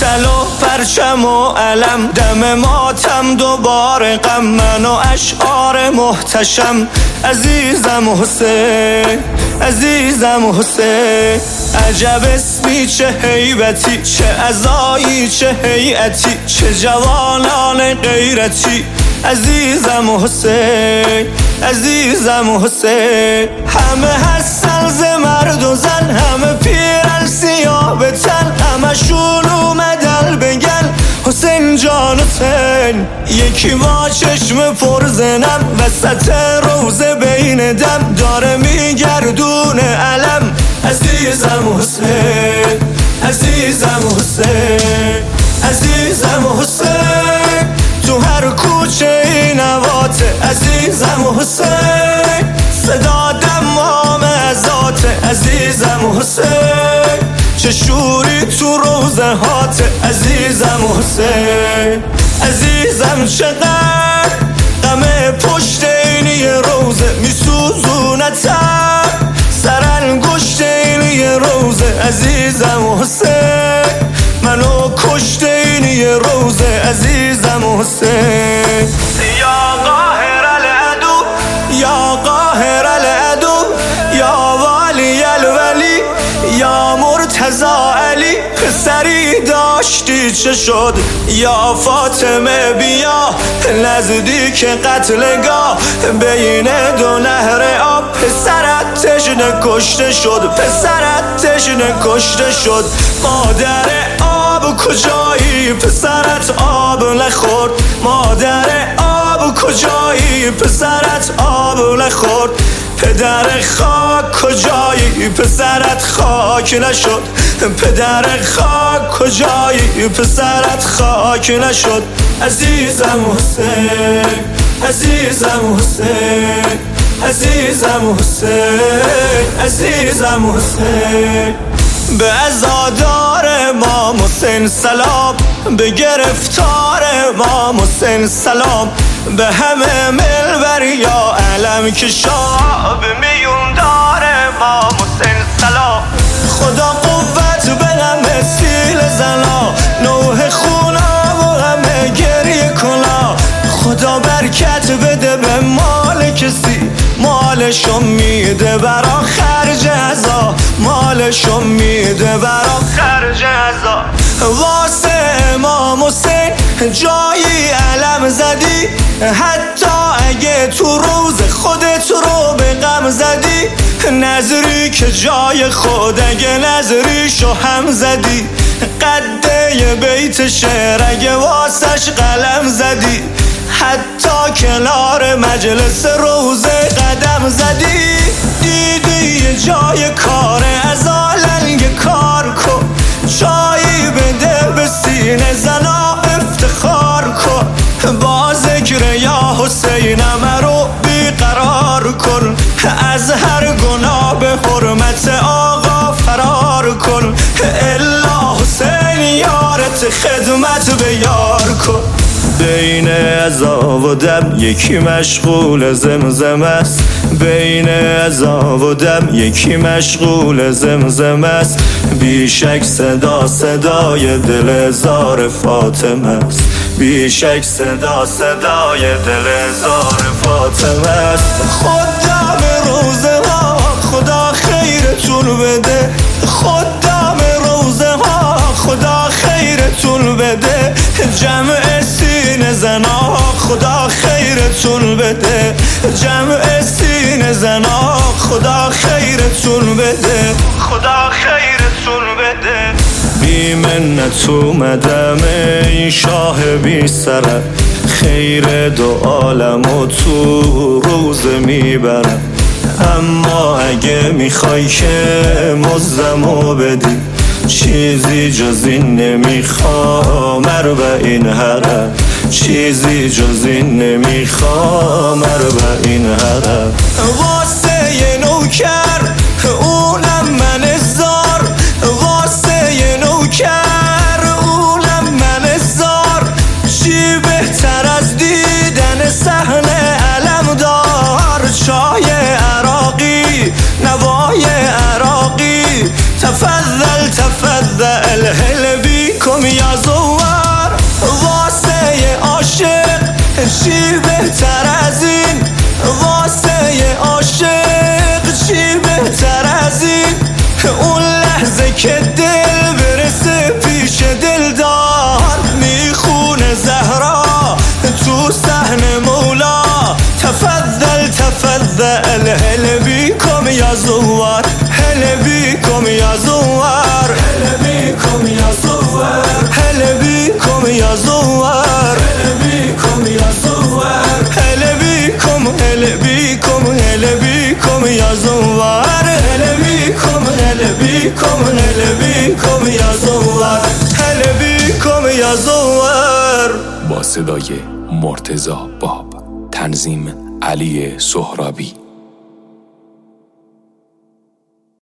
مبتل و پرچم و علم، دم ماتم دوباره غم، من و اشعار محتشم. عزیزم حسین، عزیزم حسین، عجب اسمی چه هیبتی، چه عزایی چه هیئتی، چه جوانان غیرتی. عزیزم حسین، عزیزم حسین، همه هستن ز مرد و زن، همه پیرن سیاه به تن، همشون اومدن بگن حسین جان حسین. یکی با چشم پر زنم وسط روزه بین دم، داره میگردونه علم. عزیزم حسین، عزیزم حسین، عزیزم حسین، تو هر کوچه این نواته. عزیزم حسین، صدا دمام ازاته. عزیزم حسین، چه شوری تو روزه هاته. عزیزم حسین، عزیزم چقدر غم پشت اینی روزه، میسوزونتم سرانگشت اینی روزه. عزیزم حسین، منو کشت اینی روزه. عزیزم حسین، یا قاهر العدو، یا قاهر العدو، یا والی الولی، یا مرتضی علی. پسری داشتی چه شد یا فاطمه، بیا نزدیک قتلگاه بین دو نهر آب. پسرت تشنه کشته شد، پسرت تشنه کشته شد. مادر آب کجایی، پسرت آب نخورد. مادر آب کجایی، پسرت آب نخورد. پدر خاک کجایی، پسرت خاک نشد. پدر خاک کجایی، پسرت خاک نشد. عزیزم حسین، عزیزم حسین، عزیزم حسین، عزیزم حسین. به عزادار امام حسین سلام، به گرفتار امام حسین سلام، به همه ملبر یا علم کشا، به میوندار امام حسین سلام. خدا قوت به همه سیل زنا، نوح خونا و همه گریه کنا. خدا برکت بده به مال کسی، مالشو میده برا خرج عزا، مالشو میده برا خرج عزا. واسه امام حسین جایی علم زدی، حتی اگه تو روز خودت رو به غم زدی. نظری که جای خود اگه نظریشو هم زدی، قده بیت شعر اگه واسش قلم زدی، حتی کنار مجلس روزه قدم زدی. دیدی یه جای کار از آلنگ کار کن، جایی بده به سینه زنا افتخار کن. با ذکر یا حسینم رو بیقرار کن، از هر گناه به حرمت آقا فرار کن. الا حسین یارت خدمت به یار کن. بین عزا و دم یکی مشغول زمزم است، بین عزا و دم یکی مشغول زمزم است. بیشک صدا صدای دل زار فاطمه است، بیشک صدا صدای دل زار فاطمه است. خدا به روزه ها خدا خیرتون بده، خدا به روزه ها خدا خیرتون بده. جمع سینه زنا خدا خیرتون بده، جمع سینه زنا خدا خیرتون بده، خدا خیرتون بده. بی منت اومدم این شاه بی سرم، خیر دو عالم و تو روز میبرم. اما اگه میخوای که مزدمو بدی، چیزی جز این نمیخوام اربعین حرم، چیزی جز این نمیخوام اربعین حرم. واسه یه نوکر اونم من زار، واسه یه نوکر اونم من زار. چی بهتر از دیدن صحنه علمدار، چای عراقی نوای عراقی. تفضل تفضل الحلبی بیکم یا زوار واسه عاشق چی بهتر از این واسه عاشق چی بهتر از این اون لحظه که دل برسه پیش دلدار میخونه زهرا تو صحن مولا تفضل تفضل هل بیکم یا زوار هل بیکم یا زوار هل بیکم یا زوار هل بیکم یا زوار هل بیکم یا زوار هل بیکم هل بیکم هل بیکم یا زوار هل بیکم هل بیکم هل بیکم یا زوار هل بیکم یا زوار. با صدای مرتضی باب، تنظیم علی سهرابی.